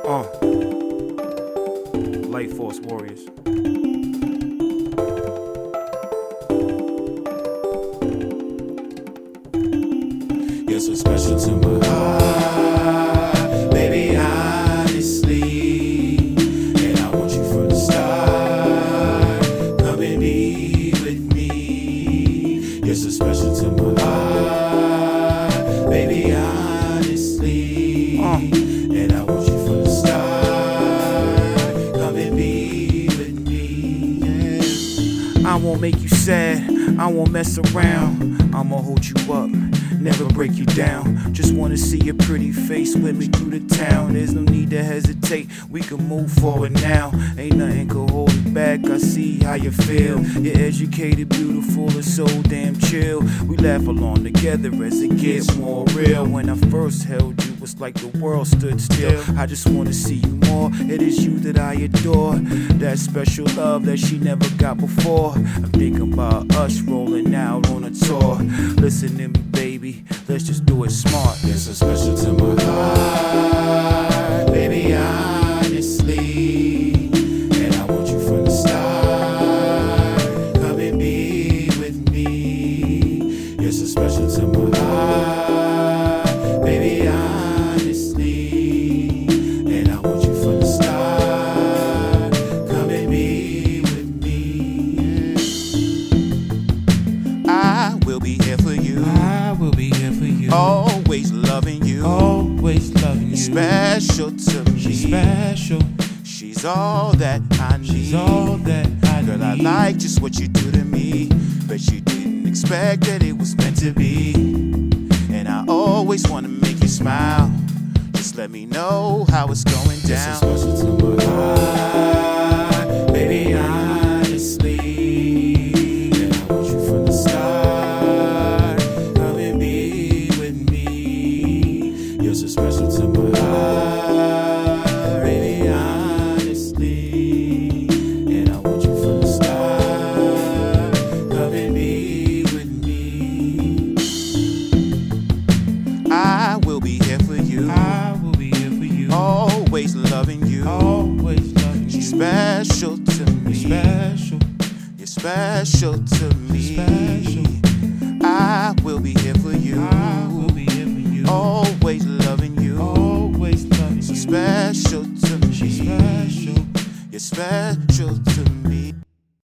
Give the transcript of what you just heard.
Light Force Warriors. You're so special to my heart, baby, honestly. And I want you from the start. Come and be with me. You're so special to my heart, baby, honestly. And I want you from the start. Come and be with me. I won't make you sad, I won't mess around. I'ma hold you up, never break you down. Just wanna see your pretty face with me through the town. There's no need to hesitate, we can move forward now. Ain't nothing can hold it back, I see how you feel. You're educated, beautiful, and so damn chill. We laugh along together as it gets more real. When I first held you, it's like the world stood still. I just wanna see you more, it is you that I adore. That special love that she never got before. I'm thinking about us rolling out on a tour. Listen to me, baby, let's just do it smart. You're so special to my heart, baby, honestly. And I want you from the start. Come and be with me. You're so special to my heart, baby, honestly. And I want you from the start. Come and be with me. I will be here for you. I will be here for you, Always loving you. always loving you. You're special to me. She's special, She's all that I need. she's all that I Girl, I need. like just what you do to me. Bet you didn't expect that it was meant to be. And I always wanna make you smile. Just let me know how it's going down. You're so special to my heart, baby, honestly. And I want you from the start. Come and be with me. You're so special to my heart, baby, honestly. And I want you from the start. Come and be with me. I will be here for you. I will be here for you, Always loving you. always loving you. You're special to me. Special, You're special to me. special. I will be here for you. I will be here for you, Always loving you. always loving So you. special to me. She's special. You're special to me.